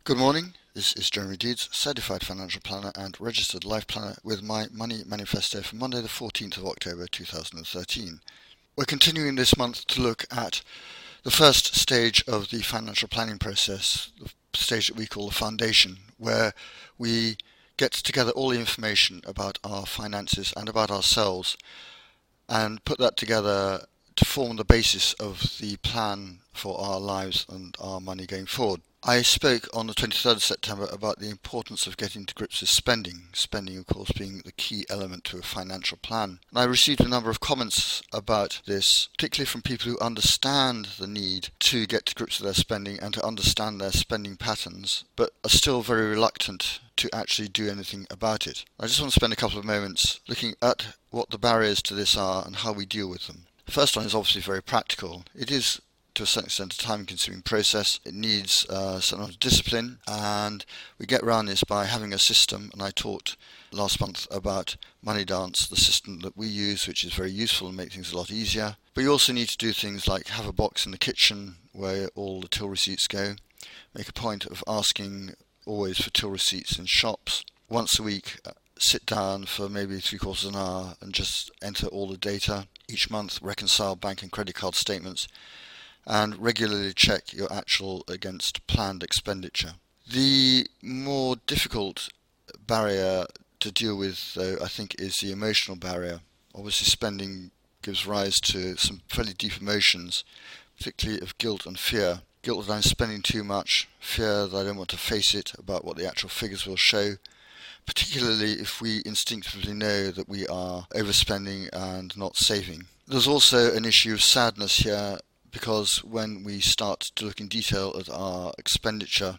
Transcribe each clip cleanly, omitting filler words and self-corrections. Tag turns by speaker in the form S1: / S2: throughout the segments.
S1: Good morning, this is Jeremy Deeds, Certified Financial Planner and Registered Life Planner with my Money Manifesto for Monday the 14th of October 2013. We're continuing this month to look at the first stage of the financial planning process, the stage that we call the foundation, where we get together all the information about our finances and about ourselves and put that together to form the basis of the plan for our lives and our money going forward. I spoke on the 23rd of September about the importance of getting to grips with spending, of course being the key element to a financial plan. And I received a number of comments about this, particularly from people who understand the need to get to grips with their spending and to understand their spending patterns, but are still very reluctant to actually do anything about it. I just want to spend a couple of moments looking at what the barriers to this are and how we deal with them. The first one is obviously very practical. It is to a certain extent a time-consuming process. It needs some amount of discipline, and we get around this by having a system. And I talked last month about Money Dance, the system that we use, which is very useful and makes things a lot easier. But you also need to do things like have a box in the kitchen where all the till receipts go. Make a point of asking always for till receipts in shops. Once a week, sit down for maybe 3/4 of an hour and just enter all the data. Each month, reconcile bank and credit card statements and regularly check your actual against planned expenditure. The more difficult barrier to deal with, though, I think, is the emotional barrier. Obviously, spending gives rise to some fairly deep emotions, particularly of guilt and fear. Guilt that I'm spending too much, fear that I don't want to face it about what the actual figures will show, particularly if we instinctively know that we are overspending and not saving. There's also an issue of sadness here, because when we start to look in detail at our expenditure,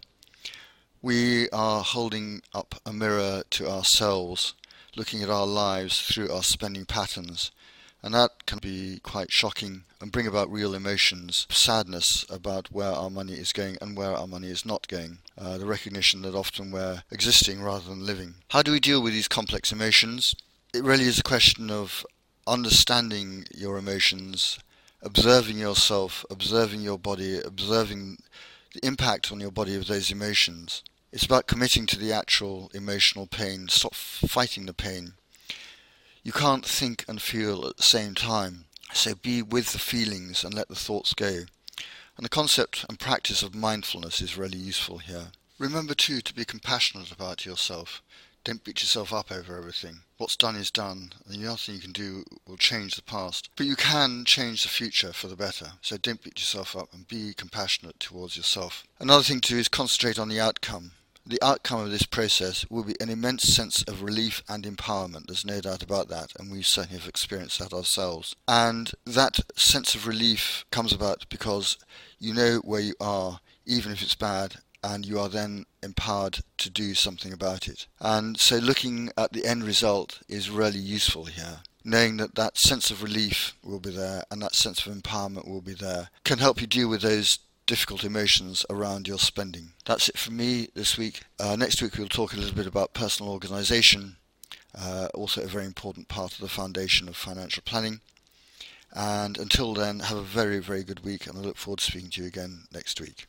S1: we are holding up a mirror to ourselves, looking at our lives through our spending patterns. And that can be quite shocking and bring about real emotions, sadness about where our money is going and where our money is not going. The recognition that often we're existing rather than living. How do we deal with these complex emotions? It really is a question of understanding your emotions, observing yourself, observing your body, observing the impact on your body of those emotions. It's about committing to the actual emotional pain, stop fighting the pain. You can't think and feel at the same time, so be with the feelings and let the thoughts go. And the concept and practice of mindfulness is really useful here. Remember too to be compassionate about yourself. Don't beat yourself up over everything. What's done is done, and nothing you can do will change the past. But you can change the future for the better, so don't beat yourself up and be compassionate towards yourself. Another thing too is concentrate on the outcome. The outcome of this process will be an immense sense of relief and empowerment. There's no doubt about that, and we certainly have experienced that ourselves. And that sense of relief comes about because you know where you are, even if it's bad, and you are then empowered to do something about it. And so looking at the end result is really useful here. Knowing that that sense of relief will be there and that sense of empowerment will be there can help you deal with those difficult emotions around your spending. That's it from me this week. Next week we'll talk a little bit about personal organisation, also a very important part of the foundation of financial planning. And until then, have a very, very good week, and I look forward to speaking to you again next week.